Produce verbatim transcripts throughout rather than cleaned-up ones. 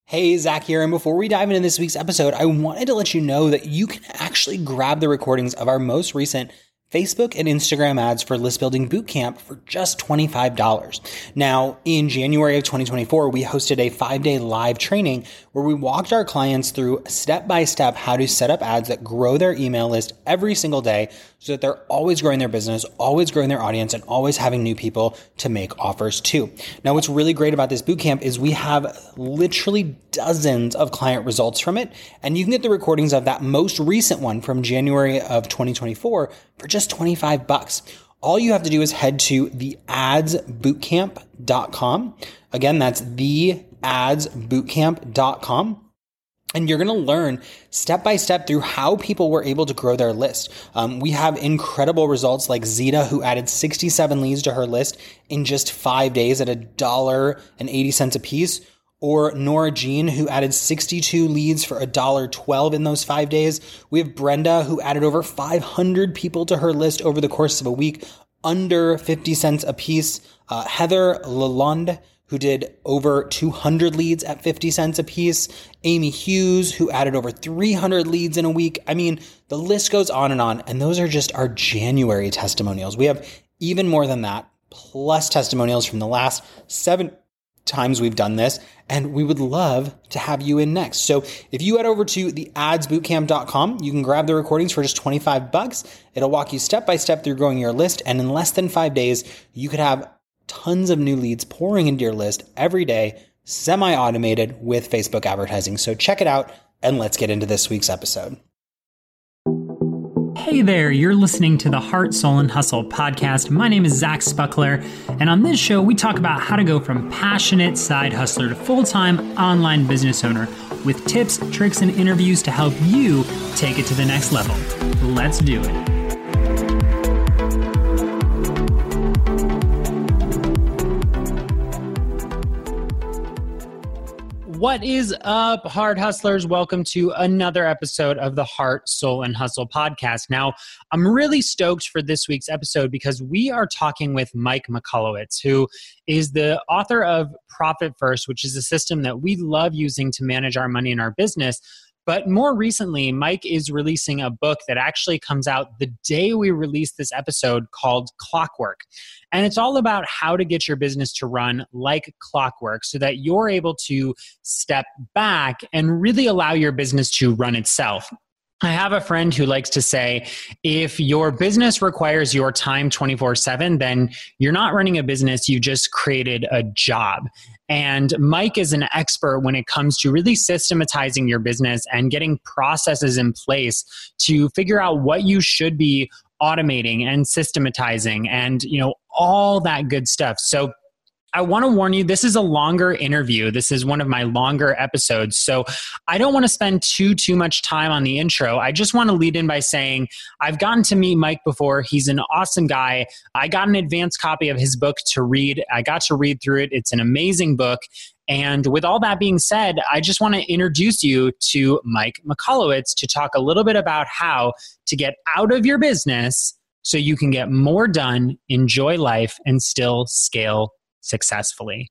Hey, Zach here, and before we dive into this week's episode, I wanted to let you know that you can actually grab the recordings of our most recent Facebook and Instagram ads for List Building Bootcamp for just twenty-five dollars. Now, in January of twenty twenty-four, we hosted a five-day live training where we walked our clients through step-by-step how to set up ads that grow their email list every single day so that they're always growing their business, always growing their audience, and always having new people to make offers to. Now, what's really great about this bootcamp is we have literally dozens of client results from it, and you can get the recordings of that most recent one from January of twenty twenty-four for just twenty-five bucks. All you have to do is head to the ads bootcamp dot com. Again, that's the ads bootcamp dot com. And you're going to learn step by step through how people were able to grow their list. Um, we have incredible results like Zeta, who added sixty-seven leads to her list in just five days at a dollar and eighty cents a piece. Or Nora Jean, who added sixty-two leads for one dollar and twelve cents in those five days. We have Brenda, who added over five hundred people to her list over the course of a week, under fifty cents a piece. Uh, Heather Lalonde, who did over two hundred leads at fifty cents a piece. Amy Hughes, who added over three hundred leads in a week. I mean, the list goes on and on. And those are just our January testimonials. We have even more than that, plus testimonials from the last seven times we've done this, and we would love to have you in next. So if you head over to the ads bootcamp dot com, you can grab the recordings for just twenty-five bucks. It'll walk you step by step through growing your list, and in less than five days, you could have tons of new leads pouring into your list every day, semi-automated with Facebook advertising. So check it out, and let's get into this week's episode. Hey there, you're listening to the Heart, Soul, and Hustle podcast. My name is Zach Spuckler, and on this show, we talk about how to go from passionate side hustler to full-time online business owner with tips, tricks, and interviews to help you take it to the next level. Let's do it. What is up, Heart Hustlers? Welcome to another episode of the Heart, Soul, and Hustle podcast. Now, I'm really stoked for this week's episode because we are talking with Mike Michalowicz, who is the author of Profit First, which is a system that we love using to manage our money in our business. But more recently, Mike is releasing a book that actually comes out the day we release this episode called Clockwork. And it's all about how to get your business to run like clockwork so that you're able to step back and really allow your business to run itself. I have a friend who likes to say, if your business requires your time twenty-four seven, then you're not running a business, you just created a job. And Mike is an expert when it comes to really systematizing your business and getting processes in place to figure out what you should be automating and systematizing and, you know, all that good stuff. So I want to warn you, this is a longer interview. This is one of my longer episodes. So I don't want to spend too, too much time on the intro. I just want to lead in by saying I've gotten to meet Mike before. He's an awesome guy. I got an advanced copy of his book to read. I got to read through it. It's an amazing book. And with all that being said, I just want to introduce you to Mike Michalowicz to talk a little bit about how to get out of your business so you can get more done, enjoy life, and still scale successfully.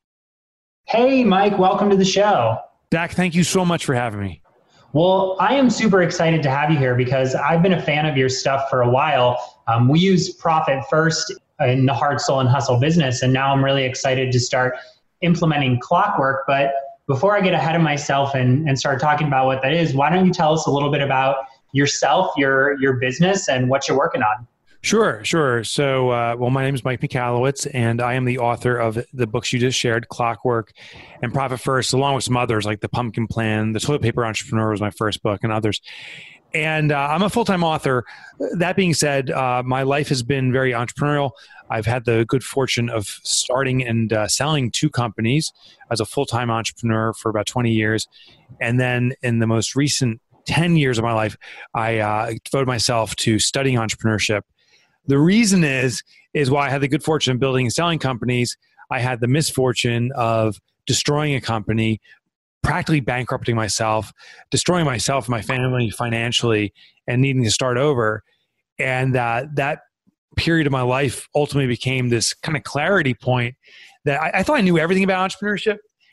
Hey, Mike, welcome to the show. Zach, thank you so much for having me. Well, I am super excited to have you here because I've been a fan of your stuff for a while. Um, we use Profit First in the Heart, Soul, and Hustle business, and now I'm really excited to start implementing Clockwork. But before I get ahead of myself and, and start talking about what that is, why don't you tell us a little bit about yourself, your your business, and what you're working on? Sure, sure. So, uh, well, my name is Mike Michalowicz, and I am the author of the books you just shared, Clockwork and Profit First, along with some others like The Pumpkin Plan, The Toilet Paper Entrepreneur was my first book, and others. And uh, I'm a full-time author. That being said, uh, my life has been very entrepreneurial. I've had the good fortune of starting and uh, selling two companies as a full-time entrepreneur for about twenty years. And then in the most recent ten years of my life, I uh, devoted myself to studying entrepreneurship. The reason is, is while I had the good fortune of building and selling companies, I had the misfortune of destroying a company, practically bankrupting myself, destroying myself and my family financially, and needing to start over. And uh, that period of my life ultimately became this kind of clarity point that I, I thought I knew everything about entrepreneurship.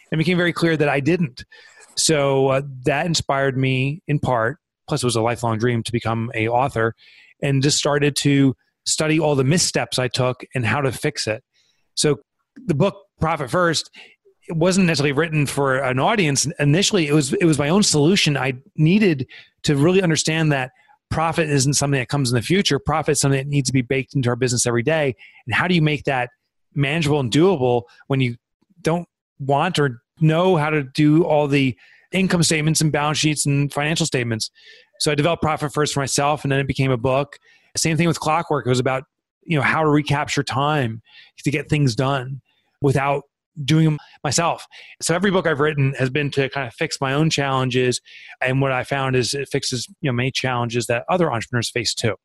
it became very clear that I didn't. So uh, that inspired me in part, plus it was a lifelong dream to become an author, and just started to study all the missteps I took and how to fix it. So the book Profit First, it wasn't necessarily written for an audience. Initially, it was it was my own solution. I needed to really understand that profit isn't something that comes in the future. Profit is something that needs to be baked into our business every day. And how do you make that manageable and doable when you don't want or know how to do all the income statements and balance sheets and financial statements? So I developed Profit First for myself, and then it became a book. Same thing with Clockwork. It was about, you know, how to recapture time to get things done without doing them myself. So every book I've written has been to kind of fix my own challenges. And what I found is it fixes, you know, many challenges that other entrepreneurs face too.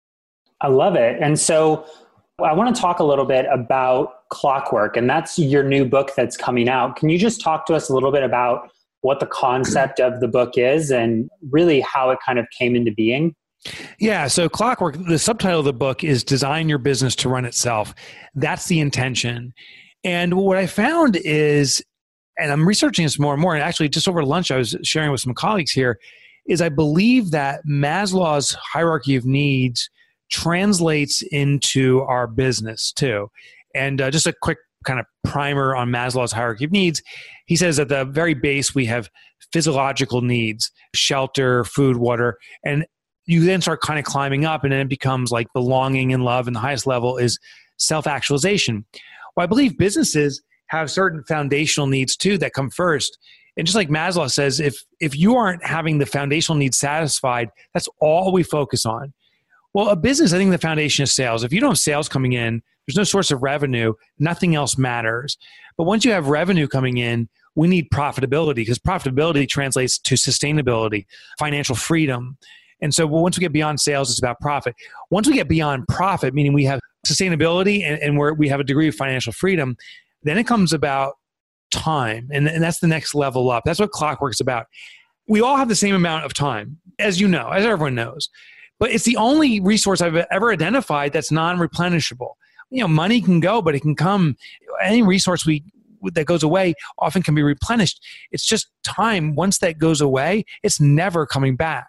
I love it. And so I want to talk a little bit about Clockwork, and that's your new book that's coming out. Can you just talk to us a little bit about what the concept of the book is and really how it kind of came into being? Yeah. So Clockwork, the subtitle of the book is Design Your Business to Run Itself. That's the intention. And what I found is, and I'm researching this more and more, and actually just over lunch, I was sharing with some colleagues here, is I believe that Maslow's hierarchy of needs translates into our business too. And uh, just a quick kind of primer on Maslow's hierarchy of needs. He says at the very base, we have physiological needs, shelter, food, water, and you then start kind of climbing up, and then it becomes like belonging and love. And the highest level is self-actualization. Well, I believe businesses have certain foundational needs too that come first. And just like Maslow says, if if you aren't having the foundational needs satisfied, that's all we focus on. Well, a business, I think the foundation is sales. If you don't have sales coming in, there's no source of revenue, nothing else matters. But once you have revenue coming in, we need profitability, because profitability translates to sustainability, financial freedom. And so once we get beyond sales, it's about profit. Once we get beyond profit, meaning we have sustainability and, and where we have a degree of financial freedom, then it comes about time. And, and that's the next level up. That's what Clockwork's about. We all have the same amount of time, as you know, as everyone knows. But it's the only resource I've ever identified that's non-replenishable. You know, money can go, but it can come. Any resource we that goes away often can be replenished. It's just time. Once that goes away, it's never coming back.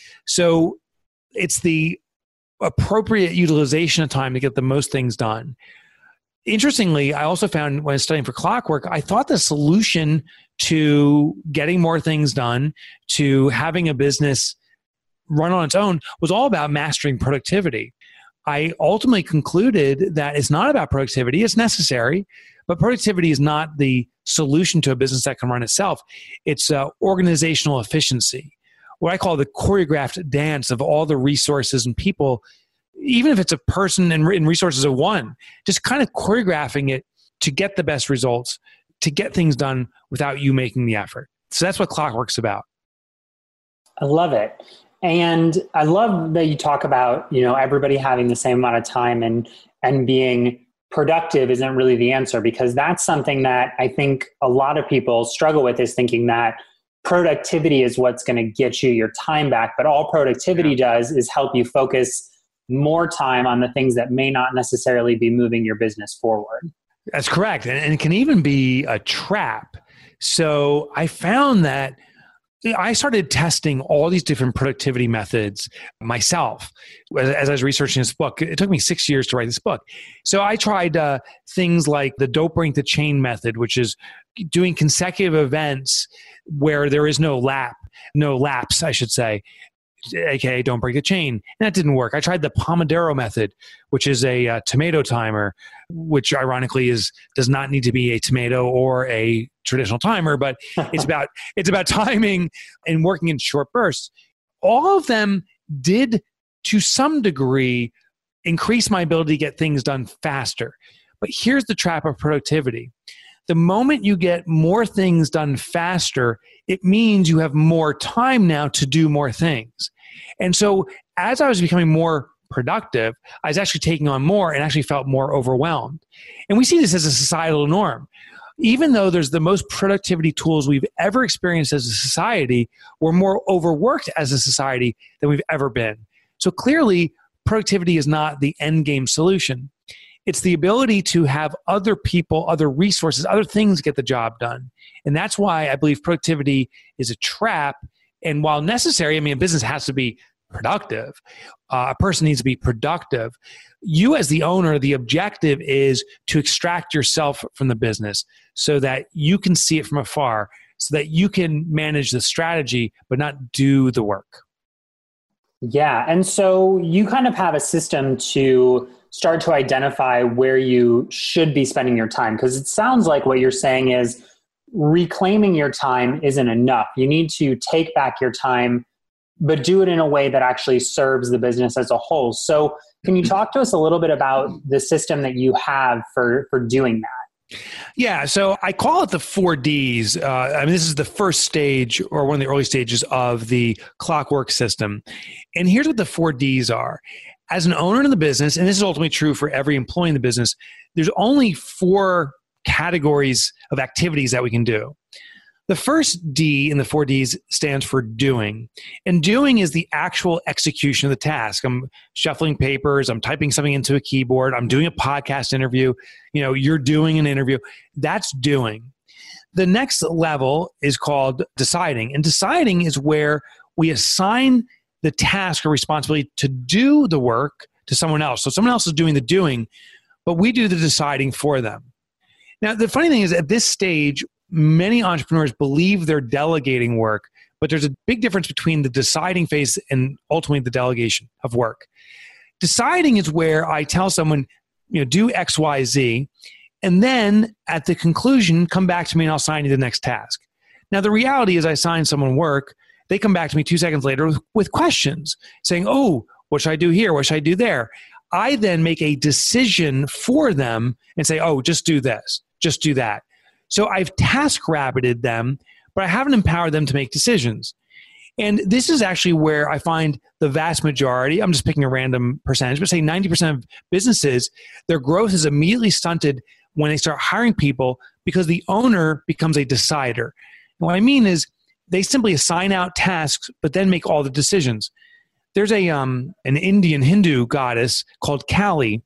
So it's the appropriate utilization of time to get the most things done. Interestingly, I also found when I was studying for Clockwork, I thought the solution to getting more things done, to having a business run on its own, was all about mastering productivity. I ultimately concluded that it's not about productivity. It's necessary, but productivity is not the solution to a business that can run itself. It's uh, organizational efficiency, what I call the choreographed dance of all the resources and people, even if it's a person and, and resources of one, just kind of choreographing it to get the best results, to get things done without you making the effort. So that's what Clockwork's about. I love it. And I love that you talk about, you know, everybody having the same amount of time and, and being productive isn't really the answer, because that's something that I think a lot of people struggle with, is thinking that productivity is what's going to get you your time back. But all productivity yeah. does is help you focus more time on the things that may not necessarily be moving your business forward. That's correct. And, and it can even be a trap. So I found that I started testing all these different productivity methods myself as I was researching this book. It took me six years to write this book. So I tried uh, things like the Don't Break the Chain method, which is doing consecutive events where there is no lap, no lapse, I should say, aka don't break the chain. And that didn't work. I tried the Pomodoro method, which is a uh, tomato timer, which ironically is does not need to be a tomato or a traditional timer, but it's about it's about timing and working in short bursts. All of them did, to some degree, increase my ability to get things done faster. But here's the trap of productivity. The moment you get more things done faster, it means you have more time now to do more things. And so as I was becoming more productive, I was actually taking on more and actually felt more overwhelmed. And we see this as a societal norm. Even though there's the most productivity tools we've ever experienced as a society, we're more overworked as a society than we've ever been. So clearly, productivity is not the end game solution. It's the ability to have other people, other resources, other things get the job done. And that's why I believe productivity is a trap. And while necessary, I mean, a business has to be productive. Uh, a person needs to be productive. You as the owner, the objective is to extract yourself from the business so that you can see it from afar, so that you can manage the strategy, but not do the work. Yeah. And so you kind of have a system to start to identify where you should be spending your time. Because it sounds like what you're saying is reclaiming your time isn't enough. You need to take back your time, but do it in a way that actually serves the business as a whole. So can you talk to us a little bit about the system that you have for, for doing that? Yeah, so I call it the four Ds. Uh, I mean, this is the first stage or one of the early stages of the Clockwork system. And here's what the four Ds are. As an owner in the business, and this is ultimately true for every employee in the business, there's only four categories of activities that we can do. The first D in the four Ds stands for doing. And doing is the actual execution of the task. I'm shuffling papers, I'm typing something into a keyboard, I'm doing a podcast interview, you know, you're doing an interview. That's doing. The next level is called deciding. And deciding is where we assign the task or responsibility to do the work to someone else. So someone else is doing the doing, but we do the deciding for them. Now, the funny thing is at this stage, many entrepreneurs believe they're delegating work, but there's a big difference between the deciding phase and ultimately the delegation of work. Deciding is where I tell someone, you know, do X, Y, Z, and then at the conclusion, come back to me and I'll assign you the next task. Now, the reality is I assign someone work, they come back to me two seconds later with, with questions saying, oh, what should I do here? What should I do there? I then make a decision for them and say, oh, just do this, just do that. So I've task rabbited them, but I haven't empowered them to make decisions. And this is actually where I find the vast majority, I'm just picking a random percentage, but say ninety percent of businesses, their growth is immediately stunted when they start hiring people because the owner becomes a decider. And what I mean is they simply assign out tasks, but then make all the decisions. There's a um, an Indian Hindu goddess called Kali,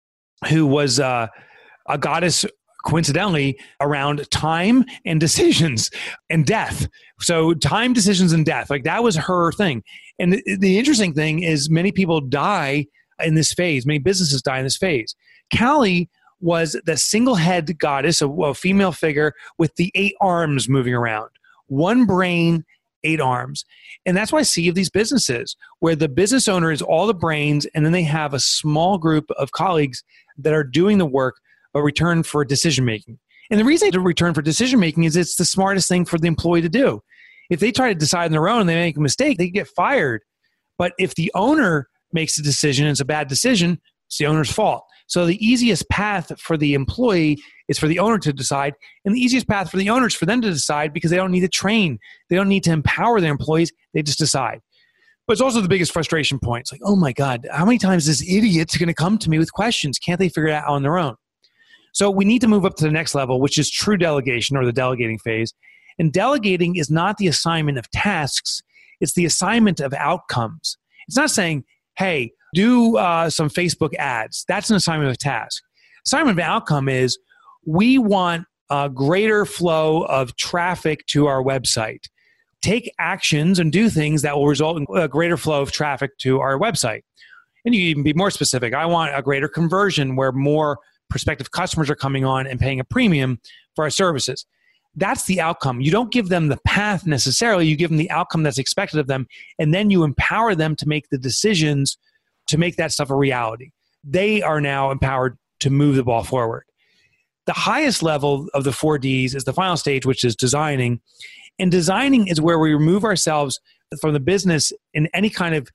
who was uh, a goddess coincidentally around time and decisions and death. So time, decisions, and death, like that was her thing. And the, the interesting thing is many people die in this phase. Many businesses die in this phase. Kali was the single head goddess, a, a female figure with the eight arms moving around. One brain, eight arms. And that's why I see of these businesses where the business owner is all the brains and then they have a small group of colleagues that are doing the work but return for decision-making. And the reason they return for decision-making is it's the smartest thing for the employee to do. If they try to decide on their own and they make a mistake, they get fired. But if the owner makes a decision and it's a bad decision, it's the owner's fault. So the easiest path for the employee is for the owner to decide, and the easiest path for the owner is for them to decide because they don't need to train. They don't need to empower their employees. They just decide. But it's also the biggest frustration point. It's like, oh my God, how many times is this idiot going to come to me with questions? Can't they figure it out on their own? So we need to move up to the next level, which is true delegation or the delegating phase. And delegating is not the assignment of tasks. It's the assignment of outcomes. It's not saying, hey, do uh, some Facebook ads. That's an assignment of task. Assignment of outcome is we want a greater flow of traffic to our website. Take actions and do things that will result in a greater flow of traffic to our website. And you can even be more specific. I want a greater conversion where more prospective customers are coming on and paying a premium for our services. That's the outcome. You don't give them the path necessarily. You give them the outcome that's expected of them, and then you empower them to make the decisions to make that stuff a reality. They are now empowered to move the ball forward. The highest level of the four Ds is the final stage, which is designing. And designing is where we remove ourselves from the business in any kind of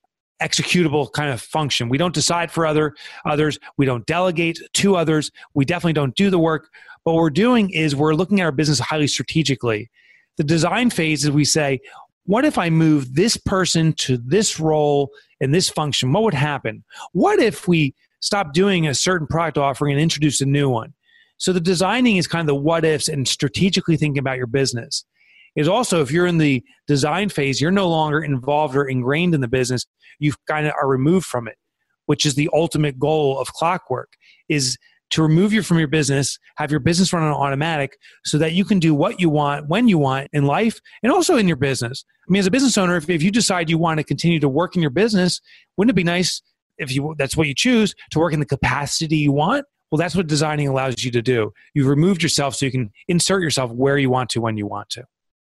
executable kind of function. We don't decide for other others. We don't delegate to others. We definitely don't do the work. But what we're doing is we're looking at our business highly strategically. The design phase is we say, what if I move this person to this role in this function? What would happen? What if we stop doing a certain product offering and introduce a new one? So the designing is kind of the what ifs and strategically thinking about your business. Is also, if you're in the design phase, you're no longer involved or ingrained in the business. You kind of are removed from it. which is the ultimate goal of Clockwork, is to remove you from your business, have your business run on automatic so that you can do what you want, when you want in life, and also in your business. I mean, as a business owner, if, if you decide you want to continue to work in your business, wouldn't it be nice if you that's what you choose, to work in the capacity you want? Well, that's what designing allows you to do. You've removed yourself so you can insert yourself where you want to, when you want to.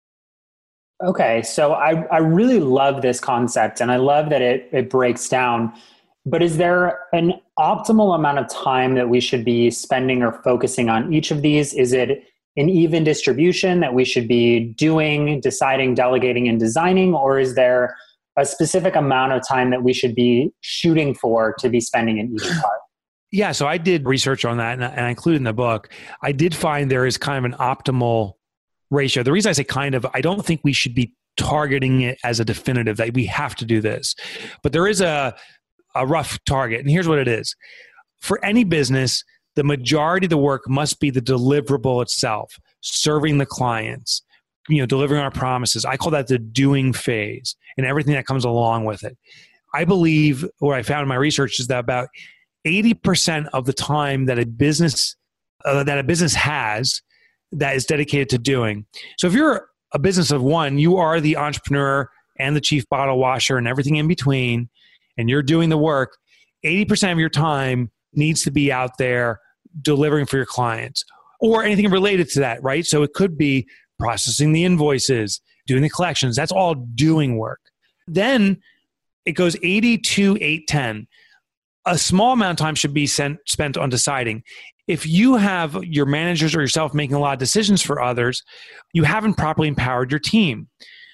Okay, so I, I really love this concept, and I love that it, it breaks down. But is there an optimal amount of time that we should be spending or focusing on each of these? Is it an even distribution that we should be doing, deciding, delegating, and designing? Or is there a specific amount of time that we should be shooting for to be spending in each part? Yeah, so I did research on that, and I, and I included in the book. I did find there is kind of an optimal ratio. The reason I say kind of, I don't think we should be targeting it as a definitive that we have to do this. But there is a a rough target. And here's what it is. For any business, the majority of the work must be the deliverable itself, serving the clients, you know, delivering our promises. I call that the doing phase and everything that comes along with it. I believe what I found in my research is that about eighty percent of the time that a business uh, that a business has that is dedicated to doing. So if you're a business of one, you are the entrepreneur and the chief bottle washer and everything in between, and you're doing the work, eighty percent of your time needs to be out there delivering for your clients or anything related to that, right? So it could be processing the invoices, doing the collections. That's all doing work. Then it goes eighty to eight ten. A small amount of time should be sent, spent on deciding. If you have your managers or yourself making a lot of decisions for others, you haven't properly empowered your team.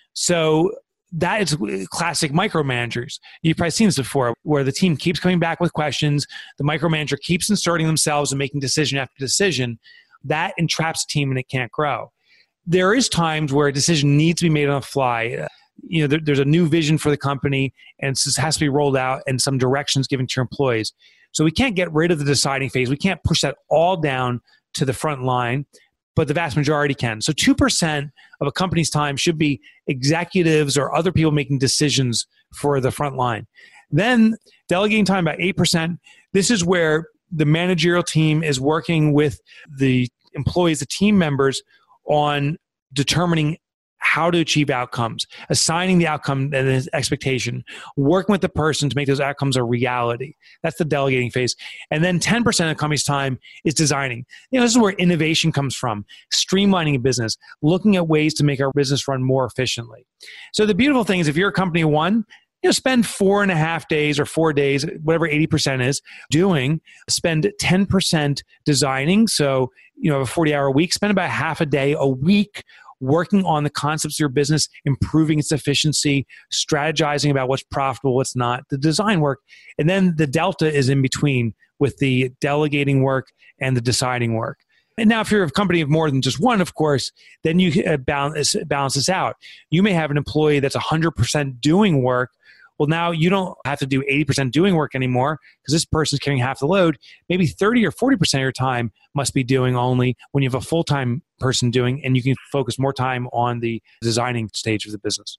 So that is classic micromanagers. You've probably seen this before, where the team keeps coming back with questions. The micromanager keeps inserting themselves and making decision after decision. That entraps the team and it can't grow. There is times where a decision needs to be made on the fly. You know, there, there's a new vision for the company and it has to be rolled out and some directions given to your employees. So we can't get rid of the deciding phase. We can't push that all down to the front line, but the vast majority can. So two percent of a company's time should be executives or other people making decisions for the front line. Then delegating time, about eight percent. This is where the managerial team is working with the employees, the team members, on determining how to achieve outcomes, assigning the outcome and the expectation, working with the person to make those outcomes a reality. That's the delegating phase. And then ten percent of the company's time is designing. You know, this is where innovation comes from, streamlining a business, looking at ways to make our business run more efficiently. So the beautiful thing is if you're a company of one, you know, spend four and a half days or four days, whatever eighty percent is, doing, spend ten percent designing. So, you know, a forty hour week, spend about half a day a week working on the concepts of your business, improving its efficiency, strategizing about what's profitable, what's not, the design work. And then the delta is in between with the delegating work and the deciding work. And now if you're a company of more than just one, of course, then you balance, balance this out. You may have an employee that's one hundred percent doing work. Well, now you don't have to do eighty percent doing work anymore because this person's carrying half the load. Maybe thirty or forty percent of your time must be doing only when you have a full-time person doing, and you can focus more time on the designing stage of the business.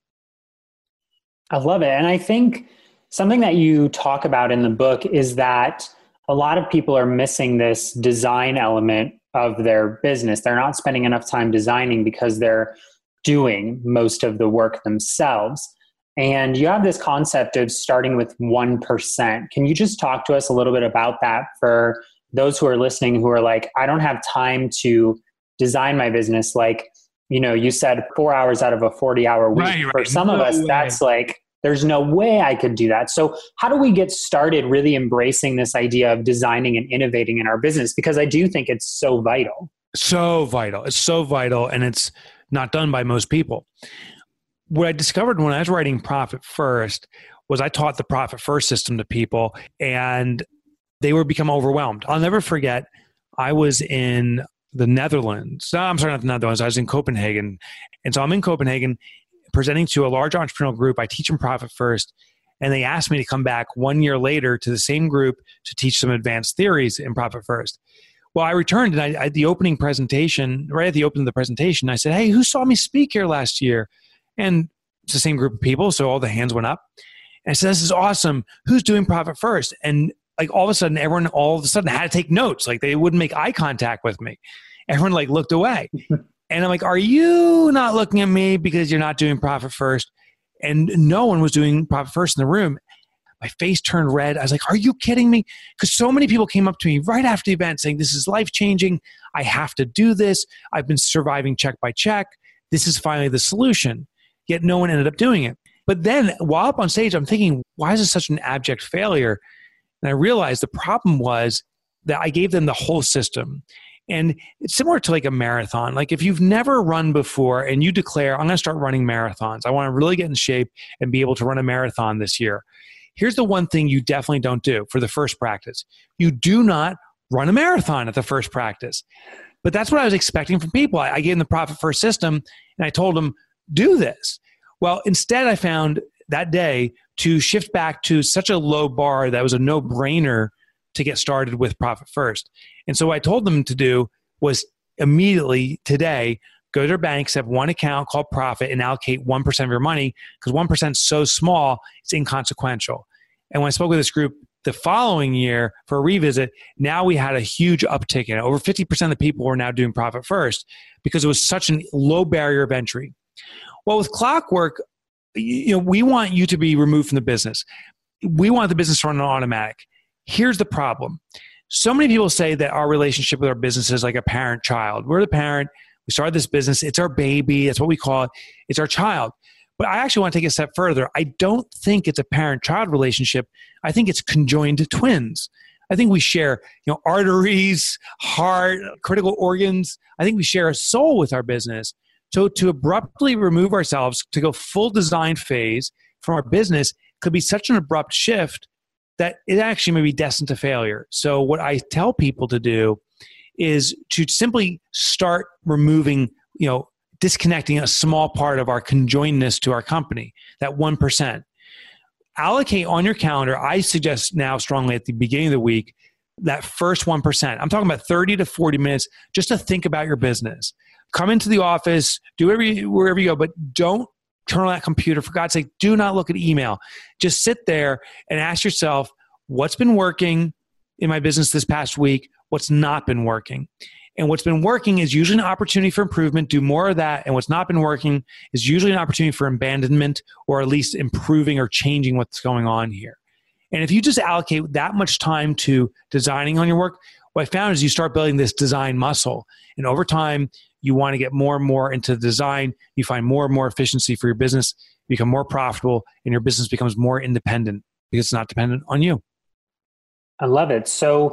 I love it. And I think something that you talk about in the book is that a lot of people are missing this design element of their business. They're not spending enough time designing because they're doing most of the work themselves. And you have this concept of starting with one percent. Can you just talk to us a little bit about that for those who are listening who are like, I don't have time to design my business? Like, you know, you said four hours out of a forty hour week. Right, right. For some no of us, way. That's like, there's no way I could do that. So how do we get started really embracing this idea of designing and innovating in our business? Because I do think it's so vital. So vital. It's so vital, and it's not done by most people. What I discovered when I was writing Profit First was I taught the Profit First system to people, and they were become overwhelmed. I'll never forget, I was in the Netherlands. No, I'm sorry, not the Netherlands. I was in Copenhagen. And so I'm in Copenhagen presenting to a large entrepreneurial group. I teach them Profit First. And they asked me to come back one year later to the same group to teach some advanced theories in Profit First. Well, I returned and I, at the opening presentation, right at the opening of the presentation, I said, hey, who saw me speak here last year? And it's the same group of people, so all the hands went up. And I said, this is awesome. Who's doing profit first? And like all of a sudden, everyone all of a sudden had to take notes. Like they wouldn't make eye contact with me. Everyone like looked away. And I'm like, are you not looking at me because you're not doing profit first? And no one was doing profit first in the room. My face turned red. I was like, are you kidding me? Because so many people came up to me right after the event saying, this is life-changing. I have to do this. I've been surviving check by check. This is finally the solution. Yet no one ended up doing it. But then while up on stage, I'm thinking, why is this such an abject failure? And I realized the problem was that I gave them the whole system. And it's similar to like a marathon. Like if you've never run before and you declare, I'm going to start running marathons. I want to really get in shape and be able to run a marathon this year. Here's the one thing you definitely don't do for the first practice. You do not run a marathon at the first practice. But that's what I was expecting from people. I, I gave them the profit first system and I told them, do this. Well, instead I found that day to shift back to such a low bar that was a no-brainer to get started with profit first. And so what I told them to do was immediately today, go to their banks, have one account called Profit and allocate one percent of your money because one percent is so small, it's inconsequential. And when I spoke with this group the following year for a revisit, now we had a huge uptick in it. Over fifty percent of the people were now doing Profit first because it was such a low barrier of entry. Well, with Clockwork, you know, we want you to be removed from the business. We want the business to run on automatic. Here's the problem. So many people say that our relationship with our business is like a parent-child. We're the parent. We started this business. It's our baby. That's what we call it. It's our child. But I actually want to take a step further. I don't think it's a parent-child relationship. I think it's conjoined twins. I think we share, you know, arteries, heart, critical organs. I think we share a soul with our business. So to abruptly remove ourselves, to go full design phase from our business could be such an abrupt shift that it actually may be destined to failure. So what I tell people to do is to simply start removing, you know, disconnecting a small part of our conjoinedness to our company, that one percent. Allocate on your calendar, I suggest now strongly at the beginning of the week, that first one percent. I'm talking about thirty to forty minutes just to think about your business. Come into the office, do wherever you, wherever you go, but don't turn on that computer. For God's sake, do not look at email. Just sit there and ask yourself, what's been working in my business this past week? What's not been working? And what's been working is usually an opportunity for improvement. Do more of that. And what's not been working is usually an opportunity for abandonment or at least improving or changing what's going on here. And if you just allocate that much time to designing on your work, what I found is you start building this design muscle. And over time, you want to get more and more into design. You find more and more efficiency for your business, become more profitable, and your business becomes more independent because it's not dependent on you. I love it. So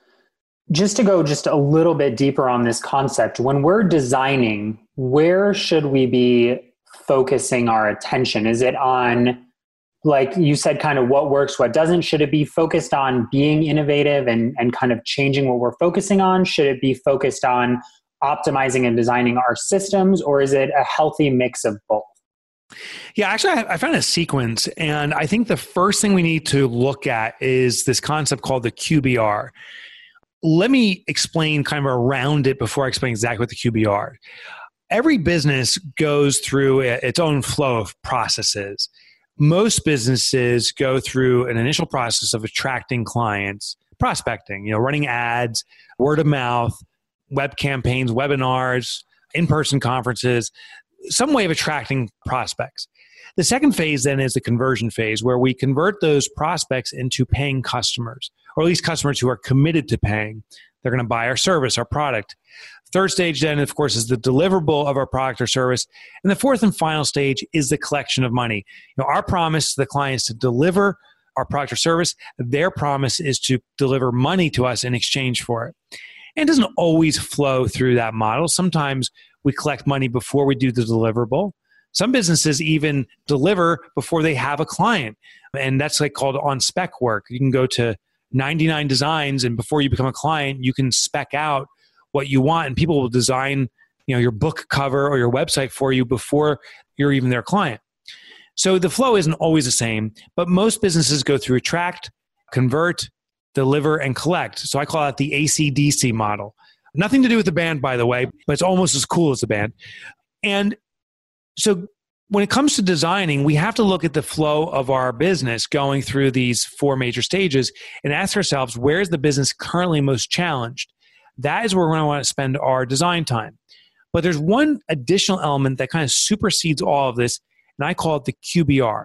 just to go just a little bit deeper on this concept, when we're designing, where should we be focusing our attention? Is it on, like you said, kind of what works, what doesn't? Should it be focused on being innovative and, and kind of changing what we're focusing on? Should it be focused on optimizing and designing our systems, or is it a healthy mix of both? Yeah, actually, I found a sequence, and I think the first thing we need to look at is this concept called the Q B R. Let me explain kind of around it before I explain exactly what the Q B R. Every business goes through its own flow of processes. Most businesses go through an initial process of attracting clients, prospecting, you know, running ads, word of mouth, web campaigns, webinars, in-person conferences, some way of attracting prospects. The second phase then is the conversion phase, where we convert those prospects into paying customers, or at least customers who are committed to paying. They're going to buy our service, our product. Third stage then, of course, is the deliverable of our product or service. And the fourth and final stage is the collection of money. You know, our promise to the client is to deliver our product or service. Their promise is to deliver money to us in exchange for it. And it doesn't always flow through that model. Sometimes we collect money before we do the deliverable. Some businesses even deliver before they have a client. And that's like called on-spec work. You can go to ninety-nine designs, and before you become a client, you can spec out what you want, and people will design, you know, your book cover or your website for you before you're even their client. So the flow isn't always the same, but most businesses go through attract, convert, deliver, and collect. So I call it the A C D C model. Nothing to do with the band, by the way, but it's almost as cool as the band. And so when it comes to designing, we have to look at the flow of our business going through these four major stages and ask ourselves, where is the business currently most challenged? That is where we're going to want to spend our design time. But there's one additional element that kind of supersedes all of this, and I call it the Q B R.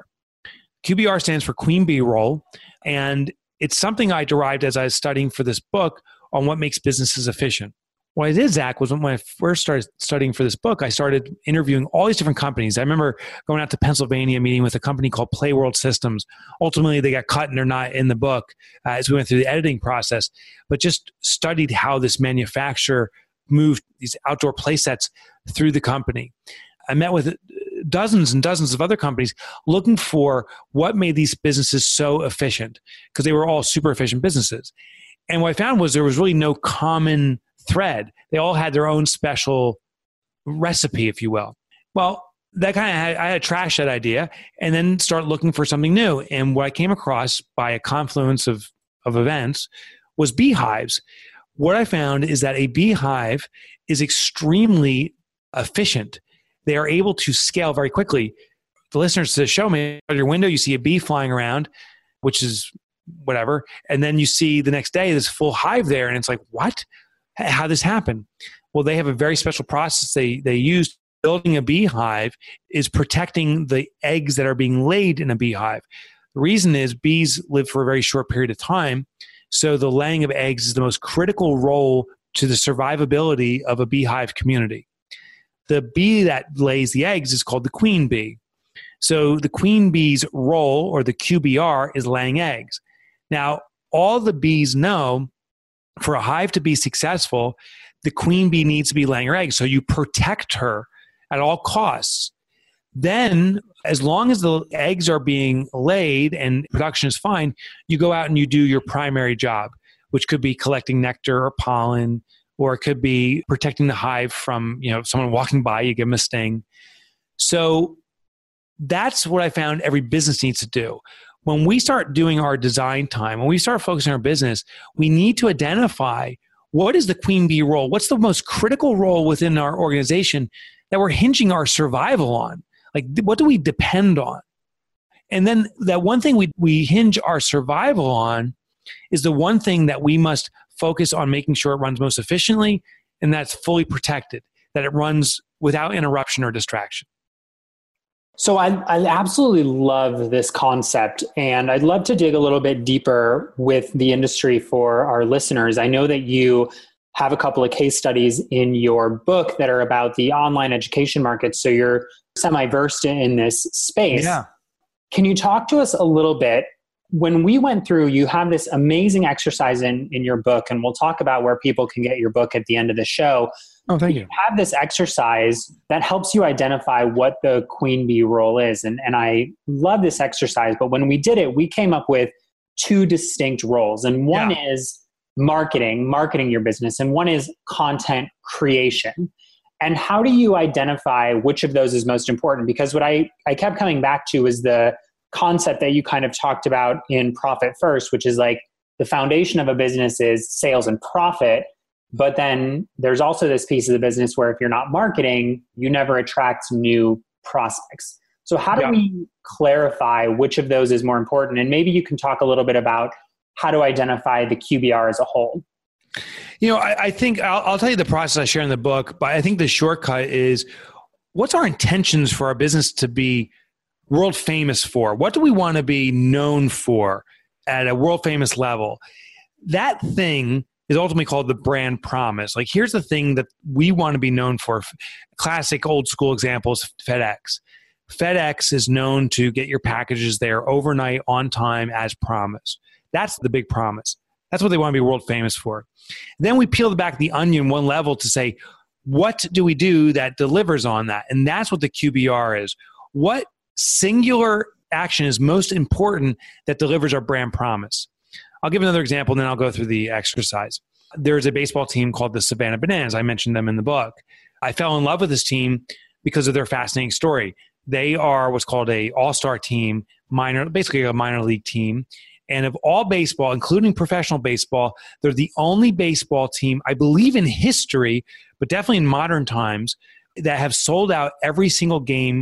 Q B R stands for Queen Bee Role, and it's something I derived as I was studying for this book on what makes businesses efficient. What I did, Zach, was when I first started studying for this book, I started interviewing all these different companies. I remember going out to Pennsylvania, meeting with a company called Playworld Systems. Ultimately, they got cut and they're not in the book uh, as we went through the editing process, but just studied how this manufacturer moved these outdoor play sets through the company. I met with dozens and dozens of other companies looking for what made these businesses so efficient, because they were all super efficient businesses. And what I found was there was really no common thread. They all had their own special recipe, if you will. Well, that kind of had, I had to trash that idea and then start looking for something new. And what I came across by a confluence of, of events was beehives. What I found is that a beehive is extremely efficient. They are able to scale very quickly. The listeners to the show, may out your window, you see a bee flying around, which is whatever. And then you see the next day this full hive there. And it's like, what? How did this happen? Well, they have a very special process they, they use. Building a beehive is protecting the eggs that are being laid in a beehive. The reason is bees live for a very short period of time. So the laying of eggs is the most critical role to the survivability of a beehive community. The bee that lays the eggs is called the queen bee. So the queen bee's role, or the Q B R, is laying eggs. Now, all the bees know, for a hive to be successful, the queen bee needs to be laying her eggs. So you protect her at all costs. Then, as long as the eggs are being laid and production is fine, you go out and you do your primary job, which could be collecting nectar or pollen, or it could be protecting the hive from, you know, someone walking by, you give them a sting. So that's what I found every business needs to do. When we start doing our design time, when we start focusing on our business, we need to identify what is the queen bee role? What's the most critical role within our organization that we're hinging our survival on? Like, what do we depend on? And then that one thing we, we hinge our survival on is the one thing that we must focus on making sure it runs most efficiently, and that's fully protected, that it runs without interruption or distraction. So I, I absolutely love this concept, and I'd love to dig a little bit deeper with the industry for our listeners. I know that you have a couple of case studies in your book that are about the online education market, so you're semi-versed in this space. Yeah. Can you talk to us a little bit? When we went through, you have this amazing exercise in, in your book, and we'll talk about where people can get your book at the end of the show. Oh, thank you. You have this exercise that helps you identify what the queen bee role is. And, and I love this exercise, but when we did it, we came up with two distinct roles. And one yeah. is marketing, marketing your business, and one is content creation. And how do you identify which of those is most important? Because what I, I kept coming back to is the concept that you kind of talked about in Profit First, which is like the foundation of a business is sales and profit. But then there's also this piece of the business where if you're not marketing, you never attract new prospects. So how do yeah. we clarify which of those is more important? And maybe you can talk a little bit about how to identify the Q B R as a whole. You know, I, I think I'll, I'll tell you the process I share in the book, but I think the shortcut is, what's our intentions for our business to be world famous for? What do we want to be known for at a world famous level? That thing is ultimately called the brand promise. Like, here's the thing that we want to be known for. Classic old school examples, FedEx. FedEx is known to get your packages there overnight on time as promised. That's the big promise. That's what they want to be world famous for. Then we peel back the onion one level to say, what do we do that delivers on that? And that's what the Q B R is. What singular action is most important that delivers our brand promise? I'll give another example, and then I'll go through the exercise. There's a baseball team called the Savannah Bananas. I mentioned them in the book. I fell in love with this team because of their fascinating story. They are what's called a all-star team, minor, basically a minor league team. And of all baseball, including professional baseball, they're the only baseball team, I believe in history, but definitely in modern times, that have sold out every single game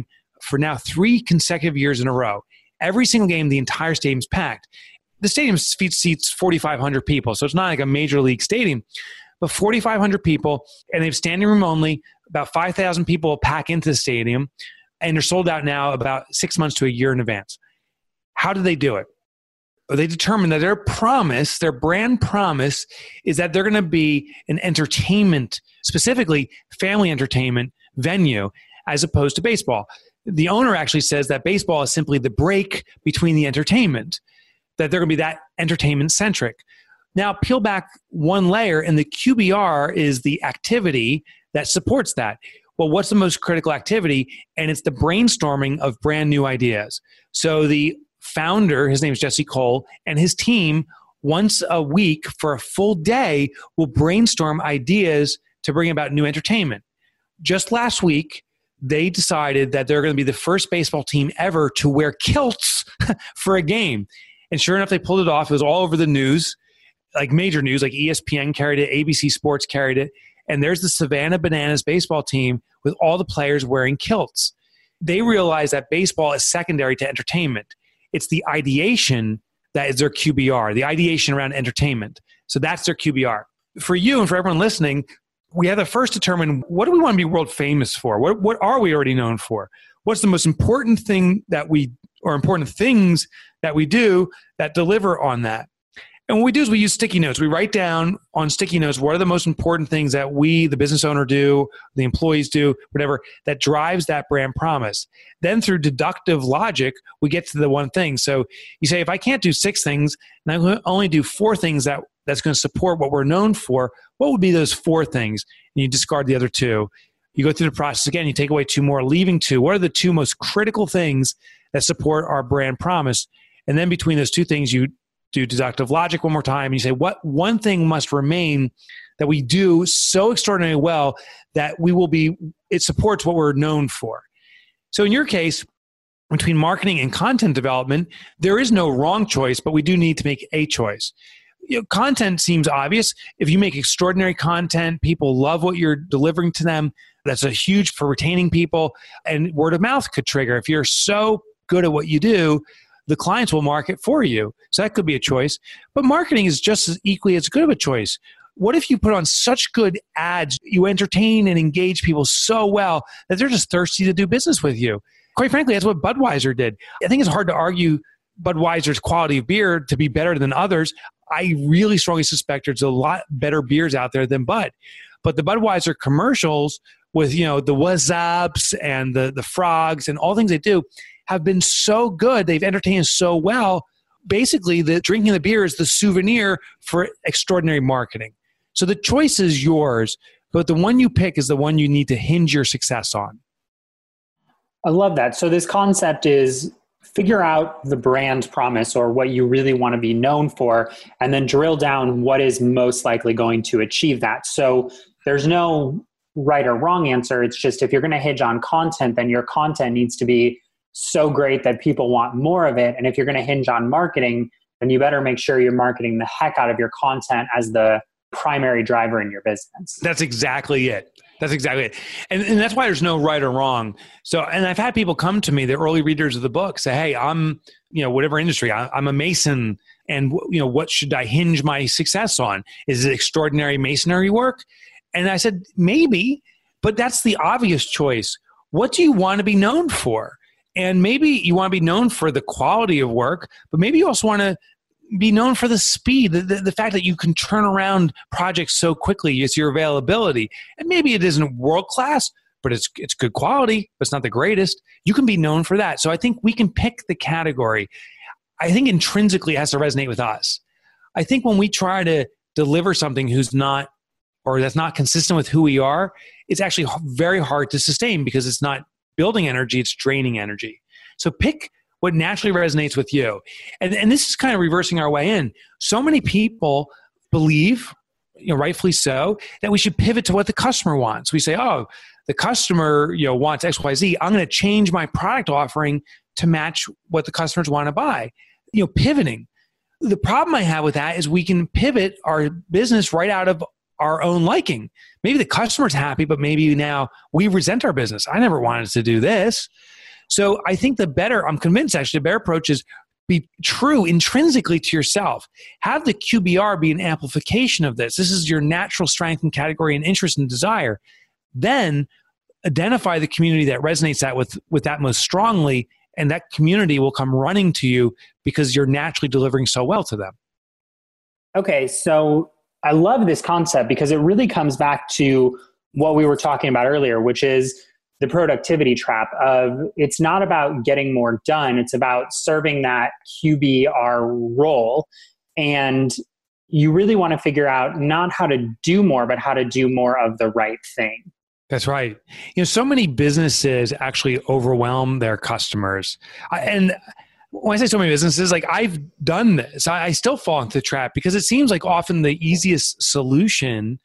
for now three consecutive years in a row. Every single game, the entire stadium's packed. The stadium seats forty-five hundred people, so it's not like a major league stadium, but forty-five hundred people, and they have standing room only. About five thousand people pack into the stadium, and they're sold out now about six months to a year in advance. How do they do it? Well, they determined that their promise, their brand promise, is that they're going to be an entertainment, specifically family entertainment venue, as opposed to baseball. The owner actually says that baseball is simply the break between the entertainment, that they're going to be that entertainment-centric. Now, peel back one layer, and the Q B R is the activity that supports that. Well, what's the most critical activity? And it's the brainstorming of brand new ideas. So the founder, his name is Jesse Cole, and his team, once a week for a full day, will brainstorm ideas to bring about new entertainment. Just last week, they decided that they're going to be the first baseball team ever to wear kilts for a game. And sure enough, they pulled it off. It was all over the news, like major news, like E S P N carried it, A B C Sports carried it. And there's the Savannah Bananas baseball team with all the players wearing kilts. They realize that baseball is secondary to entertainment. It's the ideation that is their Q B R, the ideation around entertainment. So that's their Q B R. For you and for everyone listening, we have to first determine, what do we want to be world famous for? What, what are we already known for? What's the most important thing that we, or important things that we do that deliver on that? And what we do is we use sticky notes. We write down on sticky notes what are the most important things that we, the business owner, do, the employees do, whatever, that drives that brand promise. Then through deductive logic, we get to the one thing. So you say, if I can't do six things, and I only do four things that, that's going to support what we're known for, what would be those four things? And you discard the other two. You go through the process again, you take away two more, leaving two. What are the two most critical things that support our brand promise? And then between those two things, you do deductive logic one more time. And you say, what one thing must remain that we do so extraordinarily well that we will be, it supports what we're known for. So in your case, between marketing and content development, there is no wrong choice, but we do need to make a choice. You know, content seems obvious. If you make extraordinary content, people love what you're delivering to them. That's a huge for retaining people, and word of mouth could trigger. If you're so good at what you do, the clients will market for you. So that could be a choice. But marketing is just as equally as good of a choice. What if you put on such good ads, you entertain and engage people so well that they're just thirsty to do business with you? Quite frankly, that's what Budweiser did. I think it's hard to argue Budweiser's quality of beer to be better than others. I really strongly suspect there's a lot better beers out there than Bud. But the Budweiser commercials with, you know, the was-ups and the, the frogs and all the things they do have been so good. They've entertained so well. Basically, the drinking the beer is the souvenir for extraordinary marketing. So the choice is yours, but the one you pick is the one you need to hinge your success on. I love that. So this concept is figure out the brand promise or what you really want to be known for, and then drill down what is most likely going to achieve that. So there's no right or wrong answer. It's just if you're going to hinge on content, then your content needs to be so great that people want more of it. And if you're going to hinge on marketing, then you better make sure you're marketing the heck out of your content as the primary driver in your business. That's exactly it. That's exactly it. And, and that's why there's no right or wrong. So, and I've had people come to me, the early readers of the book, say, hey, I'm, you know, whatever industry, I, I'm a mason. And, you know, what should I hinge my success on? Is it extraordinary masonry work? And I said, maybe, but that's the obvious choice. What do you want to be known for? And maybe you want to be known for the quality of work, but maybe you also want to be known for the speed, the, the, the fact that you can turn around projects so quickly, it's your availability. And maybe it isn't world-class, but it's it's good quality, but it's not the greatest. You can be known for that. So I think we can pick the category. I think intrinsically it has to resonate with us. I think when we try to deliver something who's not, or that's not consistent with who we are, it's actually very hard to sustain because it's not building energy, it's draining energy. So pick what naturally resonates with you. And, and this is kind of reversing our way in. So many people believe, you know, rightfully so, that we should pivot to what the customer wants. We say, oh, the customer, you know, wants X Y Z. I'm going to change my product offering to match what the customers want to buy. You know, pivoting. The problem I have with that is we can pivot our business right out of our own liking. Maybe the customer's happy, but maybe now we resent our business. I never wanted to do this. So I think the better, I'm convinced actually, the better approach is be true intrinsically to yourself. Have the Q B R be an amplification of this. This is your natural strength and category and interest and desire. Then identify the community that resonates that with, with that most strongly, and that community will come running to you because you're naturally delivering so well to them. Okay, so I love this concept because it really comes back to what we were talking about earlier, which is the productivity trap of it's not about getting more done. It's about serving that Q B R role. And you really want to figure out not how to do more, but how to do more of the right thing. That's right. You know, so many businesses actually overwhelm their customers. I, and when I say so many businesses, like I've done this, I, I still fall into the trap because it seems like often the easiest solution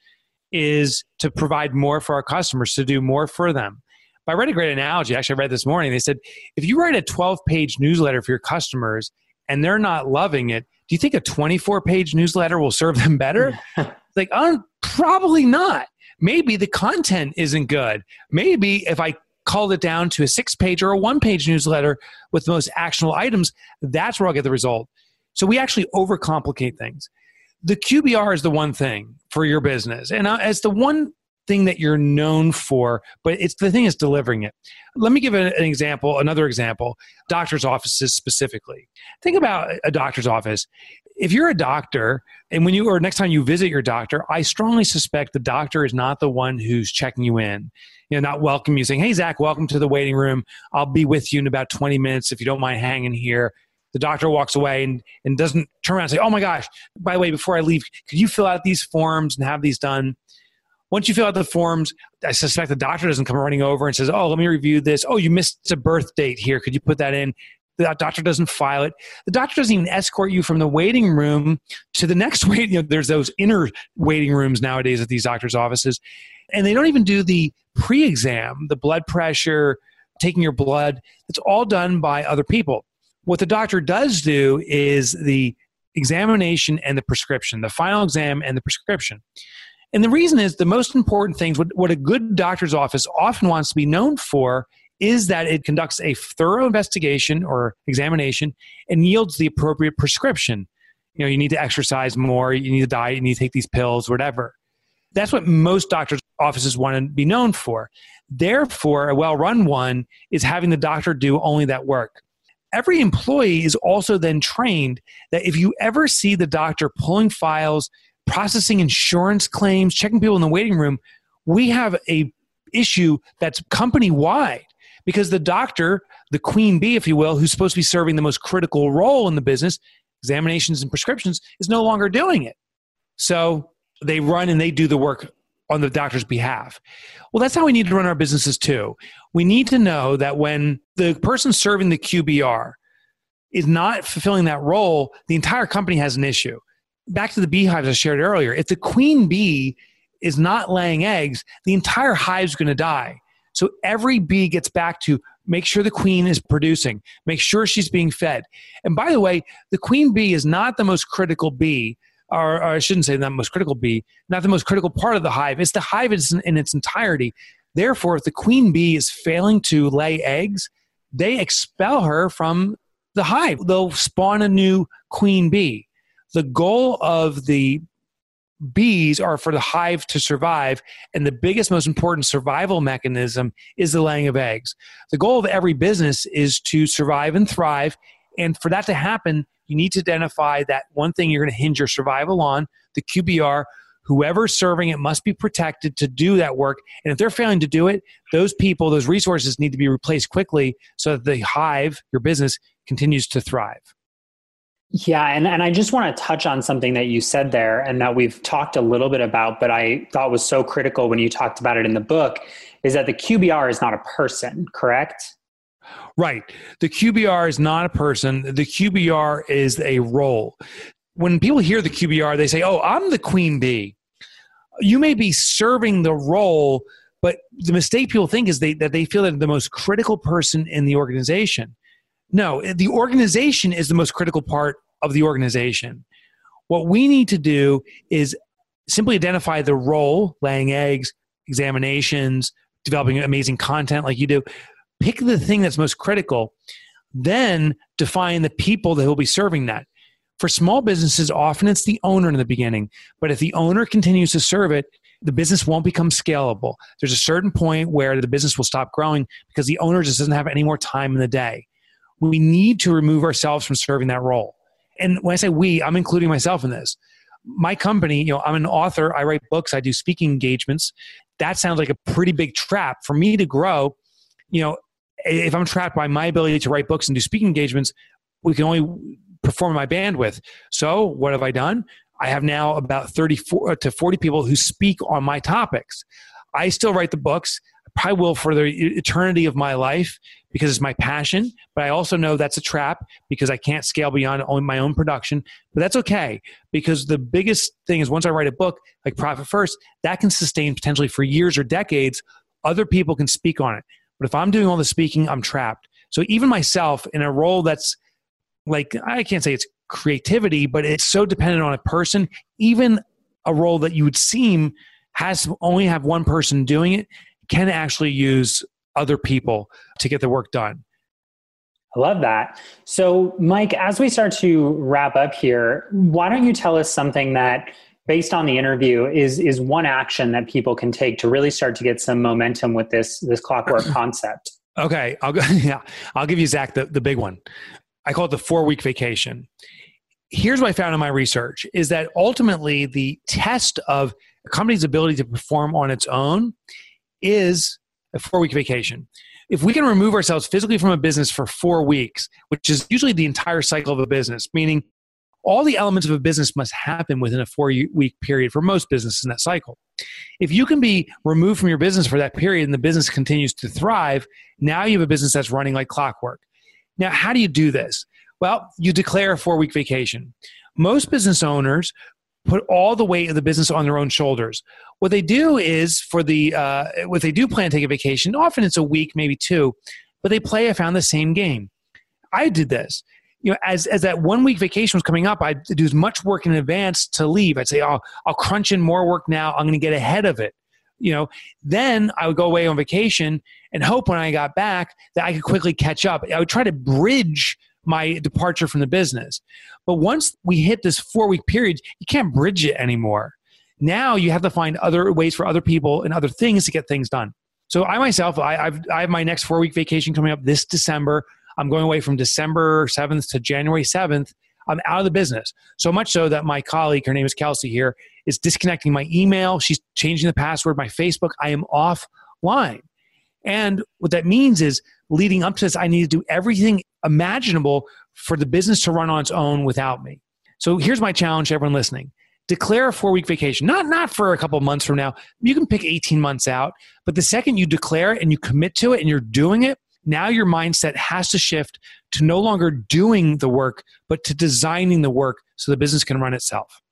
is to provide more for our customers, to do more for them. But I read a great analogy. Actually, I read this morning. They said, if you write a twelve-page newsletter for your customers and they're not loving it, do you think a twenty-four page newsletter will serve them better? Like, um, probably not. Maybe the content isn't good. Maybe if I called it down to a six-page or a one-page newsletter with the most actionable items, that's where I'll get the result. So we actually overcomplicate things. The Q B R is the one thing for your business. And it's the one thing that you're known for, but it's the thing is delivering it. Let me give an, an example, another example, doctor's offices specifically. Think about a doctor's office. If you're a doctor, and when you, or next time you visit your doctor, I strongly suspect the doctor is not the one who's checking you in, you know, not welcoming you, saying, hey, Zach, welcome to the waiting room. I'll be with you in about twenty minutes if you don't mind hanging here. The doctor walks away and, and doesn't turn around and say, oh my gosh, by the way, before I leave, could you fill out these forms and have these done? Once you fill out the forms, I suspect the doctor doesn't come running over and says, oh, let me review this. Oh, you missed a birth date here. Could you put that in? The doctor doesn't file it. The doctor doesn't even escort you from the waiting room to the next waiting. You know, there's those inner waiting rooms nowadays at these doctors' offices. And they don't even do the pre-exam, the blood pressure, taking your blood. It's all done by other people. What the doctor does do is the examination and the prescription, the final exam and the prescription. And the reason is the most important things, what, what a good doctor's office often wants to be known for is that it conducts a thorough investigation or examination and yields the appropriate prescription. You know, you need to exercise more, you need to diet, you need to take these pills, whatever. That's what most doctors' offices want to be known for. Therefore, a well-run one is having the doctor do only that work. Every employee is also then trained that if you ever see the doctor pulling files, processing insurance claims, checking people in the waiting room, we have a issue that's company-wide because the doctor, the queen bee, if you will, who's supposed to be serving the most critical role in the business, examinations and prescriptions, is no longer doing it. So they run and they do the work on the doctor's behalf. Well, that's how we need to run our businesses too. We need to know that when the person serving the Q B R is not fulfilling that role, the entire company has an issue. Back to the beehives I shared earlier. If the queen bee is not laying eggs, the entire hive is going to die. So every bee gets back to make sure the queen is producing, make sure she's being fed. And by the way, the queen bee is not the most critical bee, or, or I shouldn't say the most critical bee, not the most critical part of the hive. It's the hive in, in its entirety. Therefore, if the queen bee is failing to lay eggs, they expel her from the hive. They'll spawn a new queen bee. The goal of the bees are for the hive to survive, and the biggest, most important survival mechanism is the laying of eggs. The goal of every business is to survive and thrive, and for that to happen, you need to identify that one thing you're going to hinge your survival on, the Q B R. Whoever's serving it must be protected to do that work, and if they're failing to do it, those people, those resources need to be replaced quickly so that the hive, your business, continues to thrive. Yeah, and, and I just want to touch on something that you said there and that we've talked a little bit about, but I thought was so critical when you talked about it in the book, is that the Q B R is not a person, correct? Right. The Q B R is not a person. The Q B R is a role. When people hear the Q B R, they say, oh, I'm the queen bee. You may be serving the role, but the mistake people think is they, that they feel that they're the most critical person in the organization. No, the organization is the most critical part of the organization. What we need to do is simply identify the role, laying eggs, examinations, developing amazing content like you do. pick the thing that's most critical, then define the people that will be serving that. For small businesses, often it's the owner in the beginning, but if the owner continues to serve it, the business won't become scalable. There's a certain point where the business will stop growing because the owner just doesn't have any more time in the day. We need to remove ourselves from serving that role. And when I say we, I'm including myself in this. My company, you know, I'm an author, I write books, I do speaking engagements. That sounds like a pretty big trap. For me to grow, you know, if I'm trapped by my ability to write books and do speaking engagements, we can only perform my bandwidth. So what have I done? I have now about thirty-four to forty people who speak on my topics. I still write the books. I probably will for the eternity of my life because it's my passion, but I also know that's a trap because I can't scale beyond my own production, but that's okay because the biggest thing is once I write a book like Profit First, that can sustain potentially for years or decades. Other people can speak on it. But if I'm doing all the speaking, I'm trapped. So even myself in a role that's like, I can't say it's creativity, but it's so dependent on a person, even a role that you would seem has only have one person doing it, can actually use other people to get the work done. I love that. So Mike, as we start to wrap up here, why don't you tell us something that based on the interview is, is one action that people can take to really start to get some momentum with this, this clockwork concept? Okay. I'll go. Yeah. I'll give you, Zach, the, the big one. I call it the four week vacation. Here's what I found in my research is that ultimately the test of a company's ability to perform on its own is a four-week vacation. If we can remove ourselves physically from a business for four weeks, which is usually the entire cycle of a business, meaning all the elements of a business must happen within a four-week period for most businesses in that cycle. If you can be removed from your business for that period and the business continues to thrive, now you have a business that's running like clockwork. Now, how do you do this? Well, you declare a four-week vacation. Most business owners put all the weight of the business on their own shoulders. What they do is for the, uh, what they do plan to take a vacation, often it's a week, maybe two, but they play, I found, the same game. I did this. You know, as, as that one week vacation was coming up, I'd do as much work in advance to leave. I'd say, oh, I'll crunch in more work now. I'm going to get ahead of it. You know, then I would go away on vacation and hope when I got back that I could quickly catch up. I would try to bridge my departure from the business. But once we hit this four-week period, you can't bridge it anymore. Now you have to find other ways for other people and other things to get things done. So I myself, I, I've, I have my next four-week vacation coming up this December. I'm going away from December seventh to January seventh. I'm out of the business. So much so that my colleague, her name is Kelsey here, is disconnecting my email. She's changing the password, my Facebook. I am offline. And what that means is leading up to this, I need to do everything imaginable for the business to run on its own without me. So here's my challenge to everyone listening. Declare a four-week vacation, not, not for a couple of months from now. You can pick eighteen months out, but the second you declare it and you commit to it and you're doing it, now your mindset has to shift to no longer doing the work, but to designing the work so the business can run itself.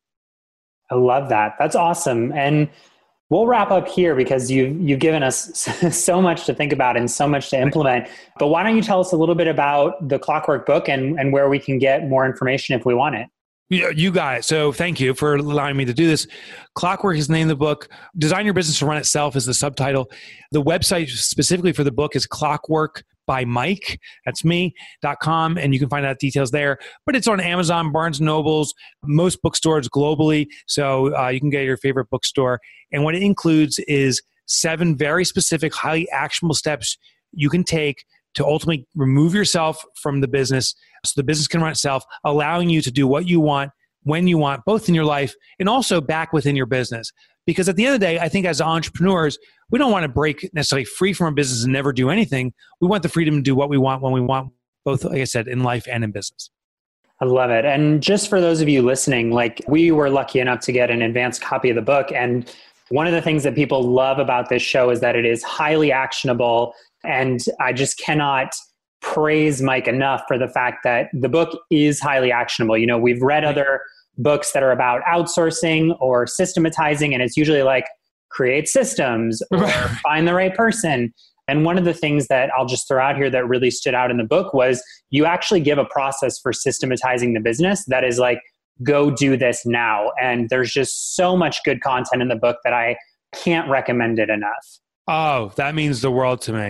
I love that. That's awesome. And we'll wrap up here because you've, you've given us so much to think about and so much to implement. But why don't you tell us a little bit about the Clockwork book and, and where we can get more information if we want it? Yeah, you got it. So thank you for allowing me to do this. Clockwork is the name of the book. Design Your Business to Run Itself is the subtitle. The website specifically for the book is clockwork by Mike, that's me, dot com, and you can find out details there. But it's on Amazon, Barnes and Nobles, most bookstores globally, so uh, you can get your favorite bookstore. And what it includes is seven very specific, highly actionable steps you can take to ultimately remove yourself from the business so the business can run itself, allowing you to do what you want, when you want, both in your life and also back within your business. Because at the end of the day, I think as entrepreneurs, we don't want to break necessarily free from our business and never do anything. We want the freedom to do what we want when we want, both, like I said, in life and in business. I love it. And just for those of you listening, like we were lucky enough to get an advanced copy of the book. And one of the things that people love about this show is that it is highly actionable. And I just cannot praise Mike enough for the fact that the book is highly actionable. You know, we've read other books that are about outsourcing or systematizing, and it's usually like create systems or find the right person. And one of the things that I'll just throw out here that really stood out in the book was you actually give a process for systematizing the business that is like, go do this now. And there's just so much good content in the book that I can't recommend it enough. Oh, that means the world to me.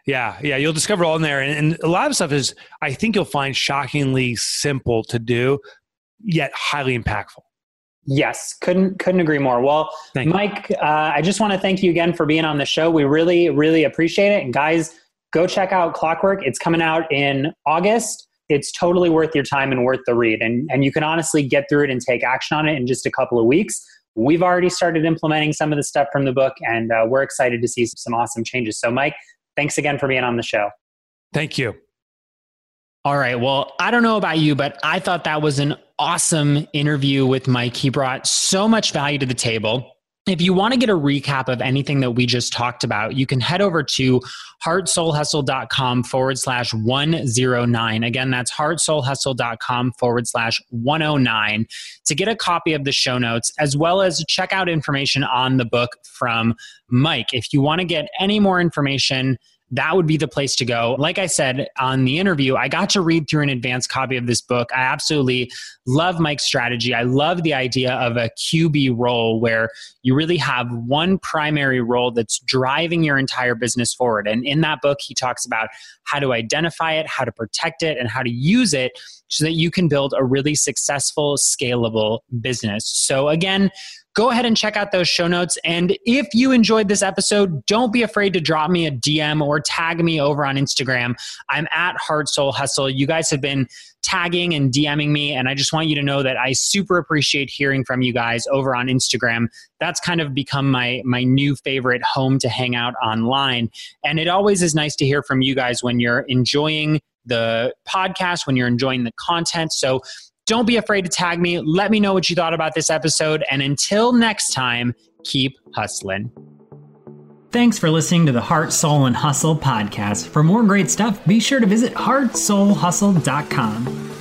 Yeah, yeah, you'll discover all in there. And, and a lot of stuff is, I think you'll find shockingly simple to do, yet highly impactful. Yes, couldn't couldn't agree more. Well, Thank Mike, uh, I just want to thank you again for being on the show. We really, really appreciate it. And guys, go check out Clockwork. It's coming out in August. It's totally worth your time and worth the read. And, and you can honestly get through it and take action on it in just a couple of weeks. We've already started implementing some of the stuff from the book, and uh, we're excited to see some awesome changes. So, Mike, thanks again for being on the show. Thank you. All right. Well, I don't know about you, but I thought that was an awesome interview with Mike. He brought so much value to the table. If you want to get a recap of anything that we just talked about, you can head over to heartsoulhustle.com forward slash 109. Again, that's heartsoulhustle.com forward slash 109 to get a copy of the show notes, as well as check out information on the book from Mike. If you want to get any more information, that would be the place to go. Like I said on the interview, I got to read through an advanced copy of this book. I absolutely love Mike's strategy. I love the idea of a Q B role where you really have one primary role that's driving your entire business forward. And in that book, he talks about how to identify it, how to protect it, and how to use it so that you can build a really successful, scalable business. So again, go ahead and check out those show notes. And if you enjoyed this episode, don't be afraid to drop me a D M or tag me over on Instagram. I'm at Heart Soul Hustle. You guys have been tagging and DMing me, and I just want you to know that I super appreciate hearing from you guys over on Instagram. That's kind of become my my new favorite home to hang out online. And it always is nice to hear from you guys when you're enjoying the podcast, when you're enjoying the content. So don't be afraid to tag me. Let me know what you thought about this episode. And until next time, keep hustling. Thanks for listening to the Heart, Soul, and Hustle podcast. For more great stuff, be sure to visit heart soul hustle dot com.